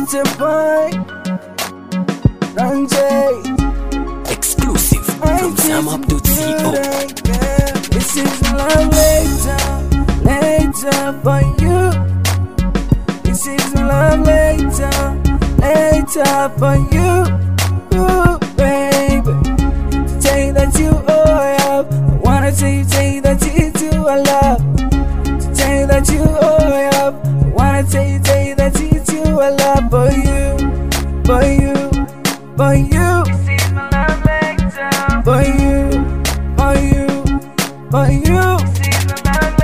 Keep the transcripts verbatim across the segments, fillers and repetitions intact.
It's a boy, Ranjay. Exclusive from Sam Up dot co. This is love later, later for you. This is love later, later for you, ooh, baby. To tell you that you all I have, I wanna tell you, tell you that you too I love. To tell you that you all I have, I wanna tell you, tell you that you too I love. For you, for you, for you. This is my love later. For you, for you, for you. This is my love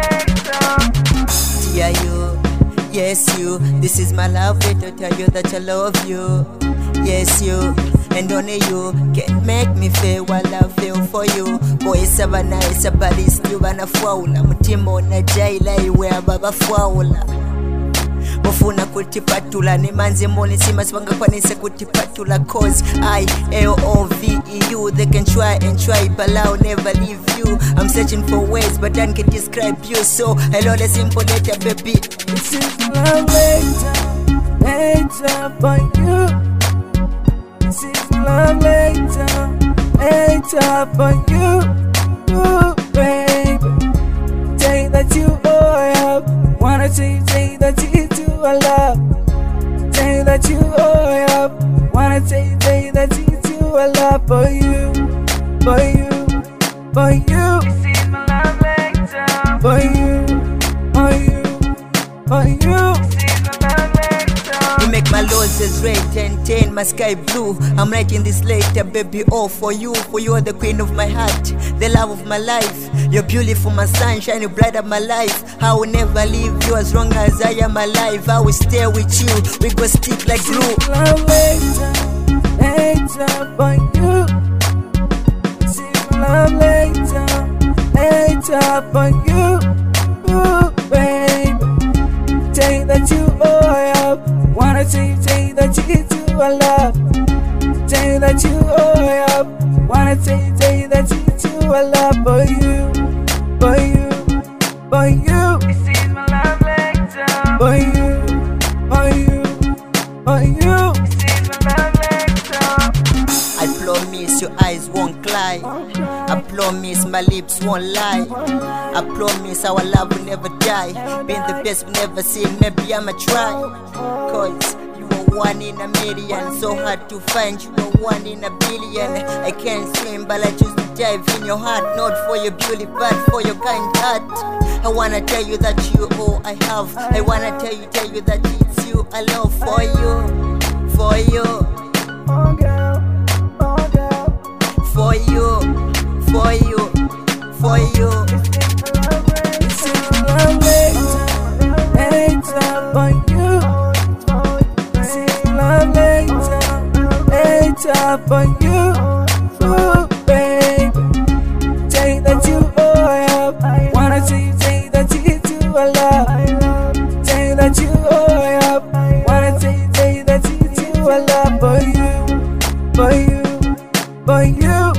later. Yeah, you, yes you. This is my love letter, tell you that I love you. Yes you, and only you can make me feel what I feel for you. Boy saba nice, body still banafwaula. Mutima unajaila iwe ababa fwaula. Mufuna kutipatula ni manzi moni sima swanga kwanise kutipatula. Cause I, L O V E U. They can try and try but I'll never leave you. I'm searching for words but I can't describe you. So hello the simple letter baby. This is love later, later for you. This is love later, later for you, ooh, baby. Tell you that you all I have, wanna tell you, tell you that you too I love. Tell you that you all I have, wanna tell you, tell you that you too I love. For you, for you, for you. This is my love later. For you, for you, for you. This is my love later. You make my roses red and ten, my sky blue. I'm writing this later, baby, all for you. For you are the queen of my heart, the love of my life. You're beautiful, my sunshine, you bright up my life. I will never leave you as long as I am alive. I will stay with you, we go stick like glue. Love later, later for you. This is love later, later for you, ooh, baby. Tell you that you all I have, wanna tell you, tell you that you too I love. Tell you that you all I have, wanna tell you, tell you that you too I love. For you, for you, for you. This is my love later. For you, for you, for you. This is my love later. I promise your eyes won't cry. I promise my lips won't lie. I promise our love will never die. Being the best we never seen, maybe I'ma try. Cause you are one in a million, so hard to find. You are one in a billion. I can't swim but I choose to dive in your heart. Not for your beauty but for your kind heart. I wanna tell you that you all I have. I wanna tell you, tell you that it's you I love. For you, for you, Oh girl, oh girl. for you, for you, for you. This is love later, later for you. This is love later, later for you, ooh, baby. Tell you that you all I have, wanna tell you, tell you that you too I love. Tell you that you all I have, wanna tell you, tell you that you too I love. For you, for you, for you,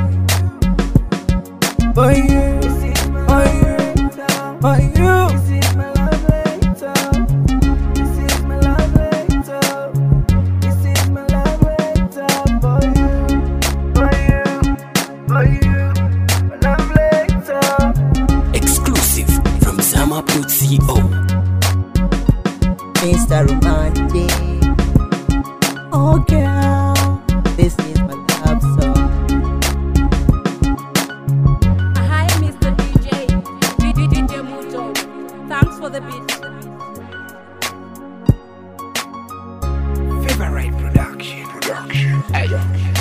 for you, for you, for you. This is my love later. This is my love later. This is my love later. For you, for you, for you, my love later. Exclusive from Sam Up dot co. Mister Romantic. Oh girl, this is my love song. Hi, Mister D J, D J Muto. Thanks for the beat. Favorite production. Production. Hey.